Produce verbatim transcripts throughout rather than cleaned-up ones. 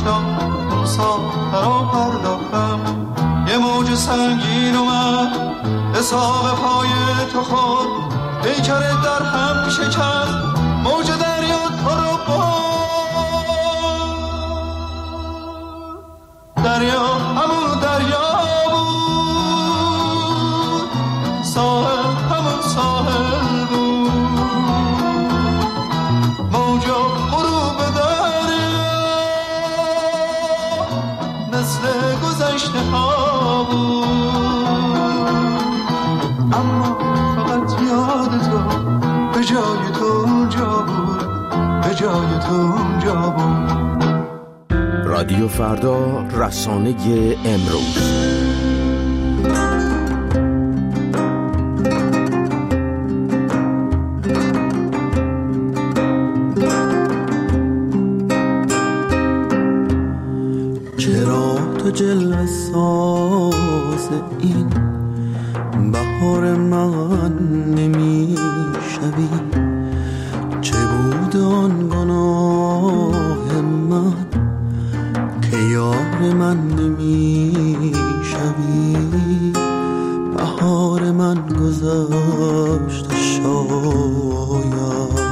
تا مسافرا پرداختم، یه موج سنگین اومد حساب پای تو خود، پیکرت در هم شکست، موج دریا تو رو برد. دریا همون دریا بود، ساحل همون ساحل بود، موجا غروب دریا مثل گذشته ها بود. اما فقط یاد تو به جای تو اونجا بود، به جای تو اونجا بود. رادیو فردا، رسانه امروز. چرا تو جلوه ساز این بهار من نمی شوی؟ چه بود آن گناه من که یار من نمی شوی؟ بهار من گذشت شاید،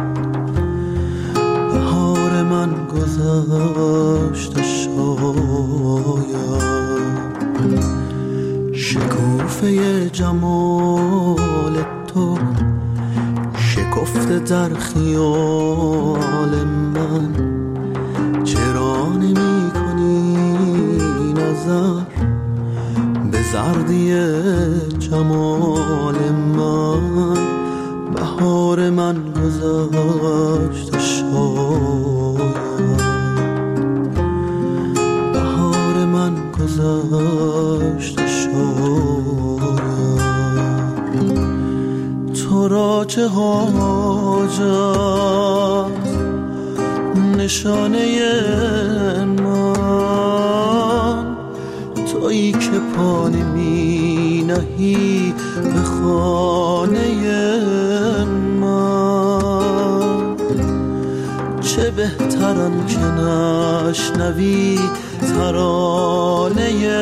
بهار من گذشت شاید، شکوفه جمال تو شکفته در خیال من. چرا نمی کنی نظر به زردی جمال من؟ بهار من گذشت شاید، بهار من گذشت شاید. تو را چه حاجت نشانه من، تویی که پا نمی نهی به خانه من. چه بهترم که نشنوی ترانه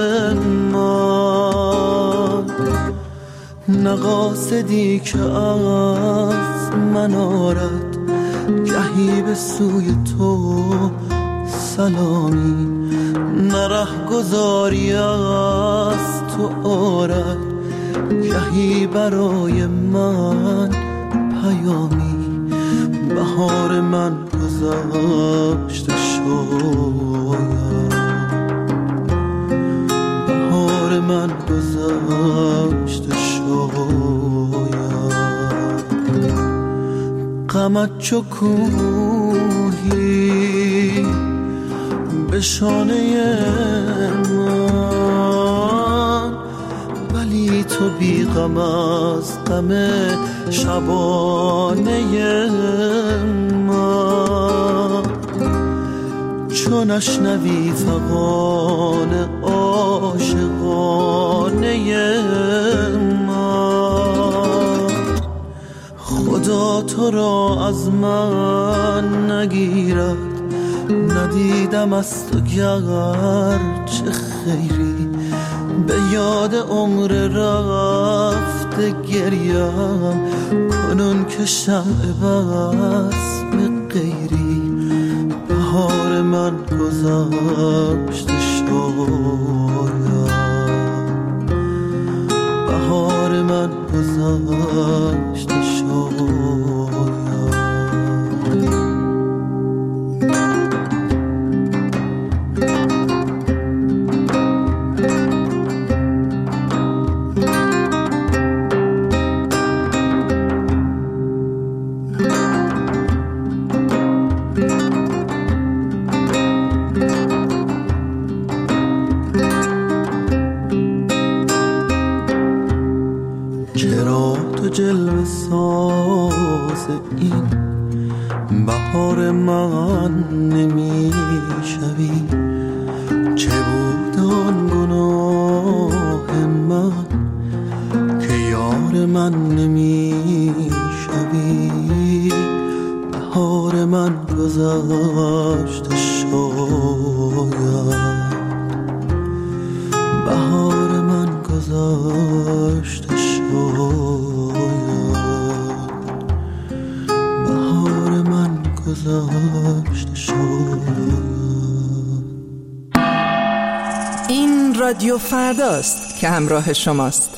من، نه قاصدی که از من آرد گهی به سوی تو سلامی، نه رهگذاری از تو آرد گهی برای من پیامی. بهار من گذشت شاید، بهار من گذشت شاید. غمت چو کوهی به شانه من، ولی تو بی غم از غم شبانه من. چون نشنوی فغان عاشقانه من، خدا تو را از من نگیرد. ندیدم از تو گر چه خیری، به یاد عمر رفته گریم کنون که شمع بس به غیری. بهار من گذشت شاید، بهار من گذشت شاید. جلوه ساز این بهار من نمی شوی؟ چه بود آن گناه من که یار من نمی شوی؟ بهار من گذشت شد گذشته شاید، بهار من گذشته شاید. این رادیو فرداست که همراه شماست.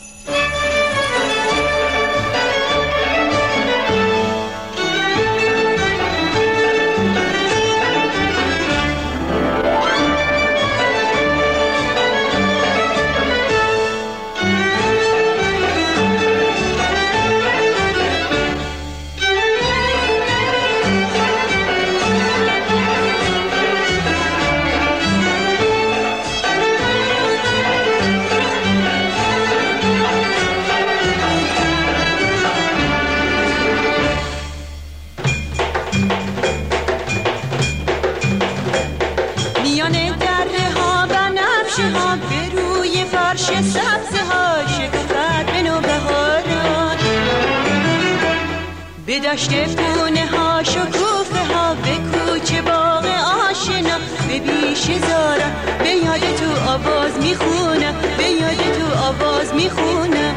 به دشت فونه ها شکوفه ها، به کوچه باغ آشنا، به بیش زارم به یاد تو آواز میخونم، به یاد تو آواز میخونم.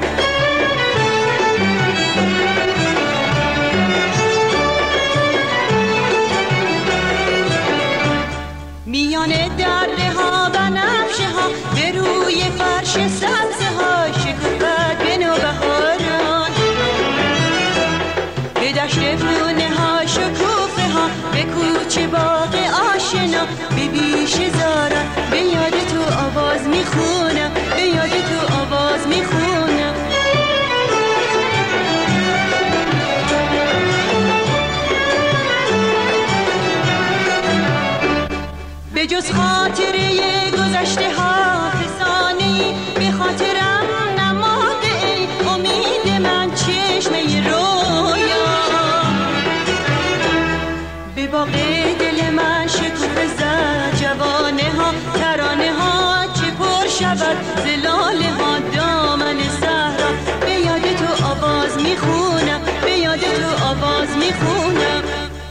میانه دره ها و نفشه ها، به روی فرش سبزه ها شکوفت به نوبهاران، به دشت فونه ها شکوفه ها، به کوچه باغ آشنا، به بیش زارم به یاد تو آواز میخونم، به یاد تو آواز میخونم. به جز خاطره گذشته ها فسانه‌ای به خاطرم نماده ای، امید من چشمه رویا، به باغ دل من شکوفه زد جوانه ها، ترانه ها چه پر شود زلاله ها دامن صحرا، به یاد تو آواز میخونم، به یاد تو آواز میخونم.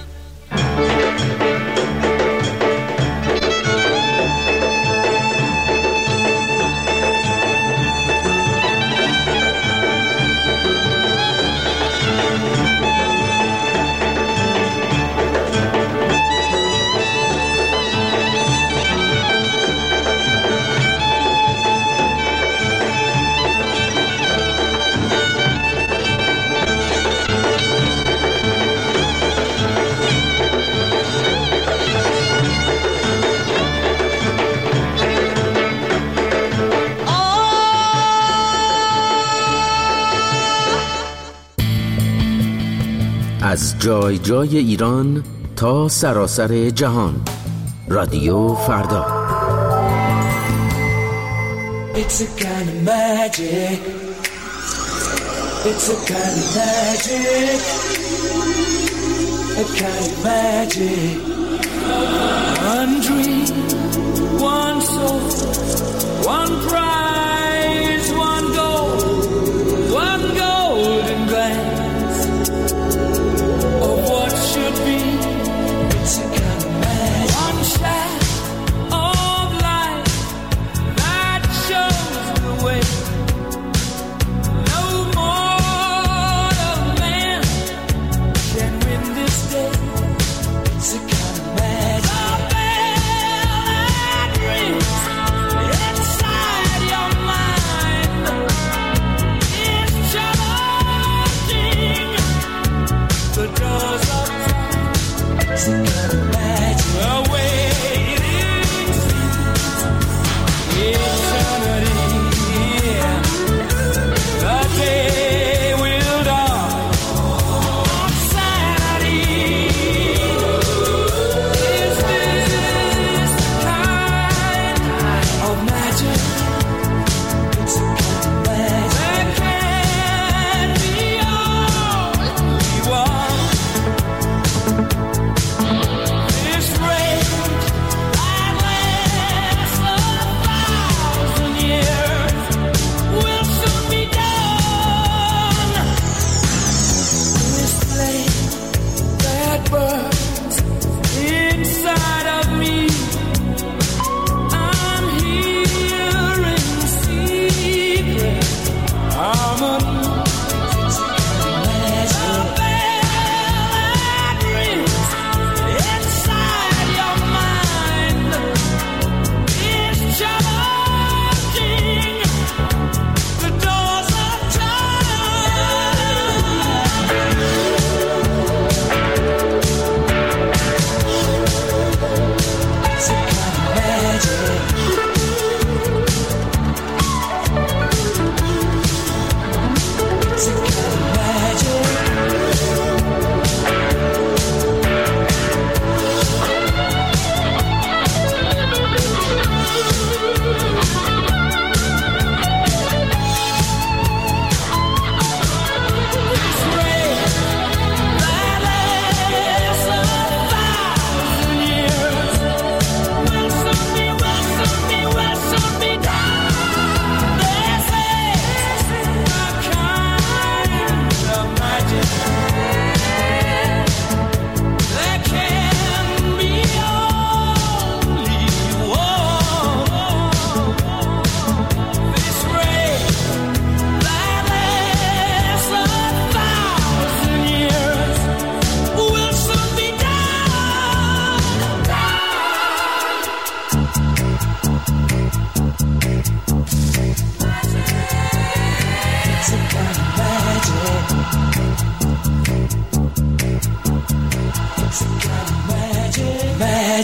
از جای جای ایران تا سراسر جهان، رادیو فردا. It's a kind of magic. It's a kind of magic. A kind of magic. One dream, one soul, one prize, one goal, one golden glance of what should be. It's a kind of magic. One shot of light that shows the way. No mortal man can win this day. It's a kind of magic.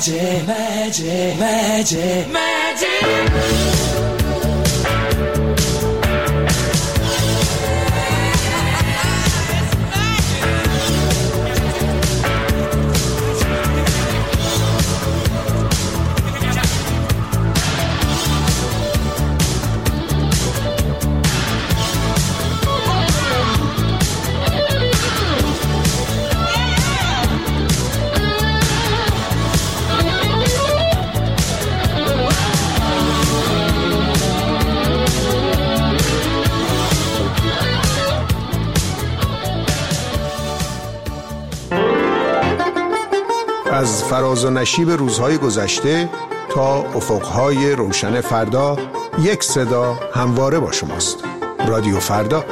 magic, magic, magic, magic. از فراز و نشیب روزهای گذشته تا افقهای روشن فردا، یک صدا همواره با شماست. رادیو فردا.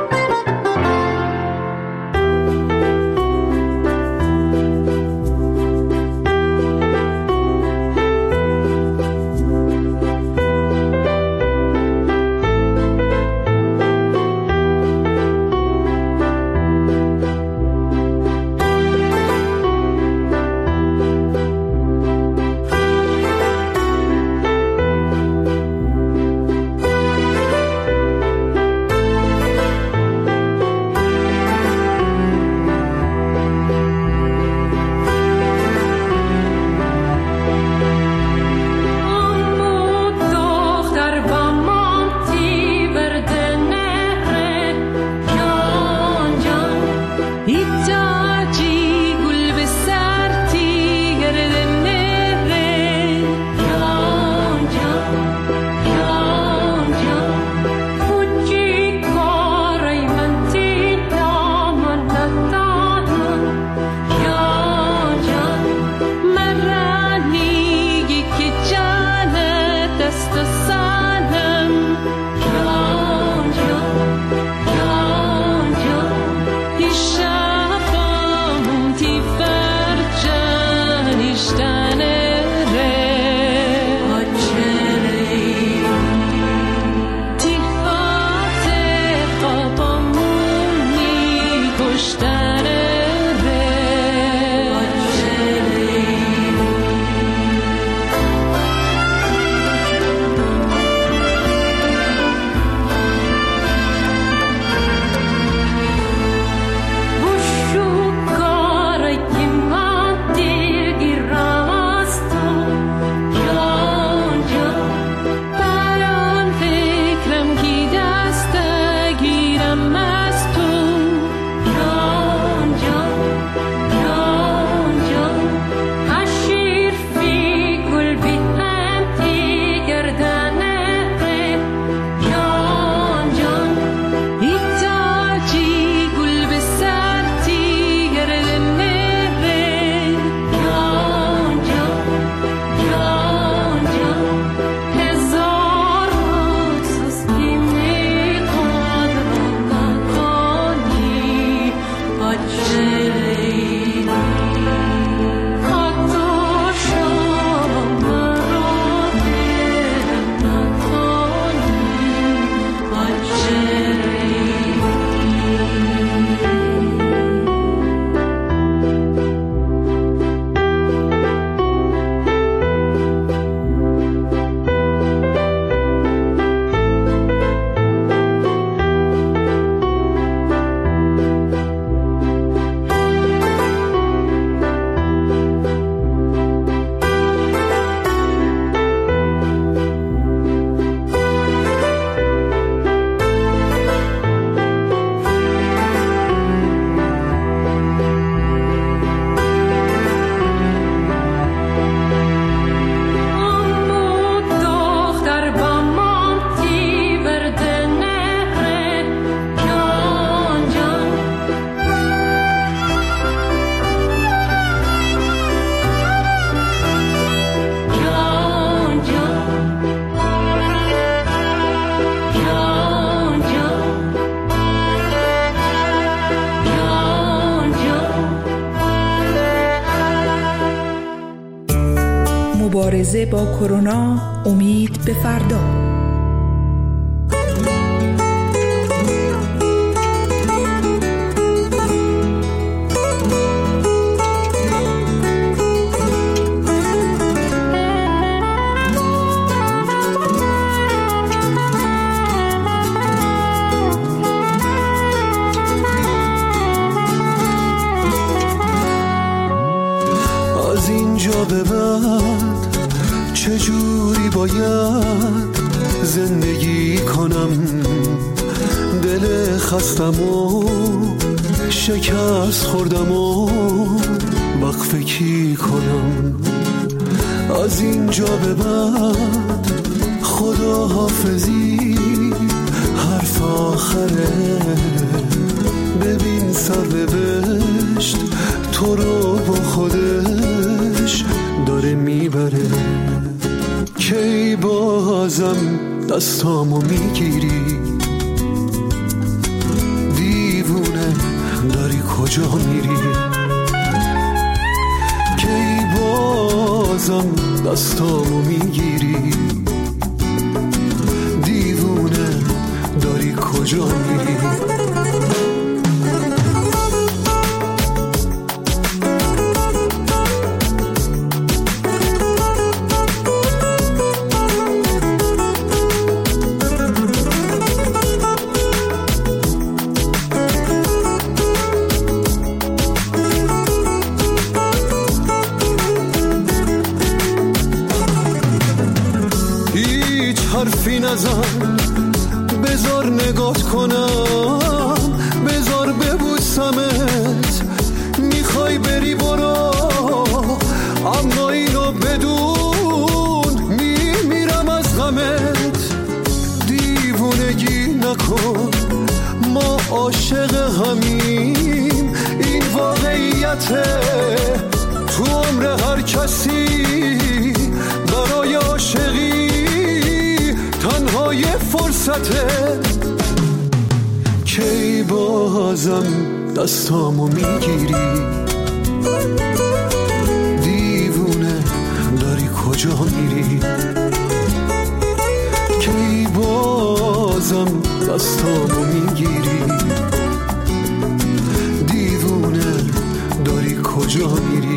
مبارزه با کرونا، امید به فردا. باید زندگی کنم، دل خستم و شکست خوردم و وقفه کی کنم. از اینجا به بعد خدا حافظی حرف آخره، ببین سرنوشت تو رو با خودش داره میبره. کی بازم دستامو میگیری، دیوونه داری کجا میری؟ کی بازم دستامو میگیری، دیوونه داری کجا میری؟ حرفی نزن، بذار نگات کنم، بذار ببوسمت. میخوای بری برو، اما اینو بدون میمیرم از غمت. دیوونگی نکن، ما عاشق همیم، این واقعیته. تو عمر هر کسی برای عاشقی تنها یه فرصته. کی بازم دستامو میگیری، دیوونه داری کجا میری؟ کی بازم دستامو میگیری، دیوونه داری کجا میری؟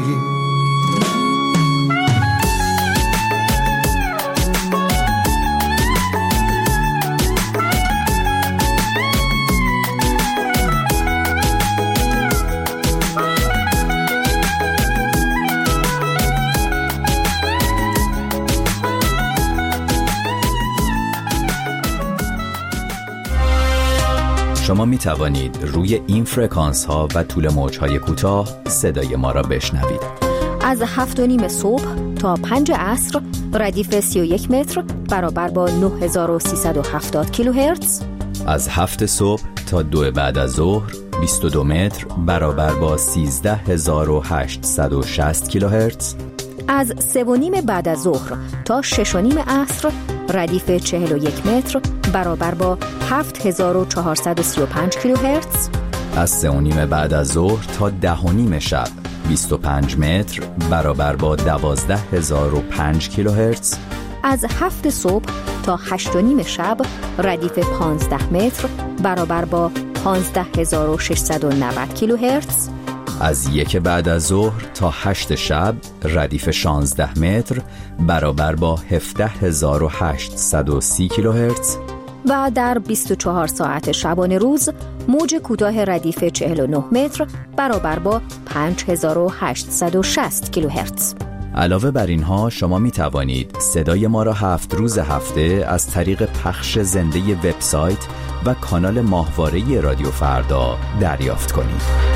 شما می توانید روی این فرکانس ها و طول موج های کوتاه صدای ما را بشنوید. از هفت و نیم صبح تا پنج عصر ردیف سی و یک متر برابر با نه هزار و سیصد و هفتاد کیلوهرتز. از هفت صبح تا دو بعد از ظهر بیست و دو متر برابر با سیزده هزار و هشتصد و شصت کیلوهرتز. از سه و نیم بعد از ظهر تا شش و نیم عصر ردیف چهل و یک متر برابر با هفت هزار و چهارصد و سی و پنج کیلوهرتز. از سه و نیم بعد از ظهر تا ده و نیم شب بیست و پنج متر برابر با دوازده هزار و پنج کیلوهرتز. از هفت صبح تا هشت و نیم شب ردیف پانزده متر برابر با پانزده هزار و ششصد و نود کیلوهرتز. از یک بعد از ظهر تا هشت شب ردیف شانزده متر برابر با هفده هزار و هشتصد و سی کیلوهرتز. و در بیست و چهار ساعت شبانه روز موج کوتاه ردیف چهل و نه متر برابر با پنج هزار و هشتصد و شصت کیلوهرتز. علاوه بر اینها شما می توانید صدای ما را هفت روز هفته از طریق پخش زنده وبسایت و کانال ماهواره رادیو فردا دریافت کنید.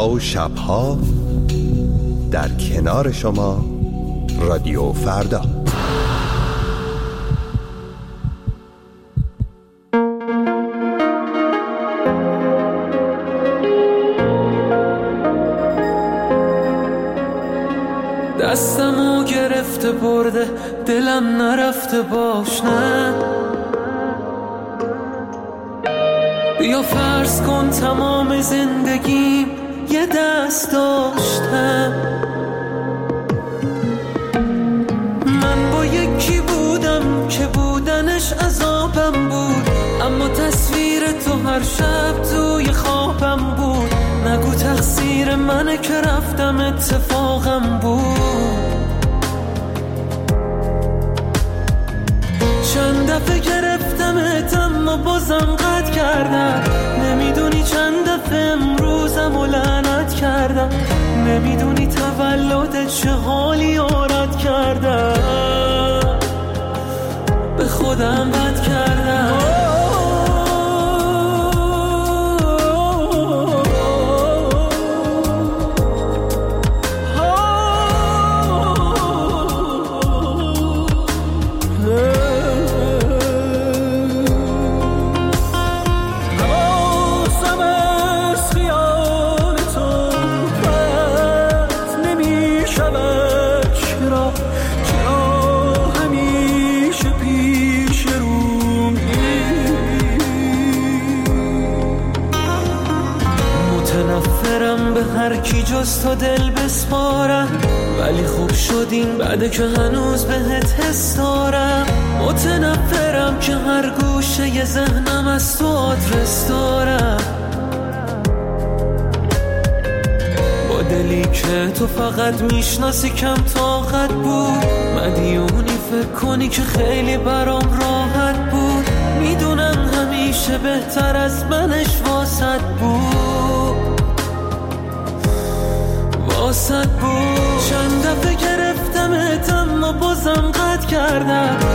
روزها و شبها در کنار شما رادیو فردا. دستمو گرفته برده دلم نرفته باش نه، بیا فرض کن تمام زندگیم یه دست داشتم. من با یکی بودم که بودنش عذابم بود، اما تصویر تو هر شب توی خوابم بود. نگو تقصیر منه که رفتم اتفاقم بود. چند دفعه گرفتمت اما بازم قطع کردم. نمیدونی چند دفعه امروزم و لعنت کردم. نمیدونی تولدت چه حالی آرد کردم. به خودم بد کردم. هر کی جز تو دل بسپارم، ولی خوب شدین بعد که هنوز بهت حس دارم. متنفرم که هر گوشه ی ذهنم از تو آدرس دارم. با دلی که تو فقط میشناسی کم طاقت بود. مدیونی فکر کنی که خیلی برام راحت بود. میدونم همیشه بهتر از منش واسط بود، واسط بود. چند دفعه گرفتمت اما بازم قطع کردم.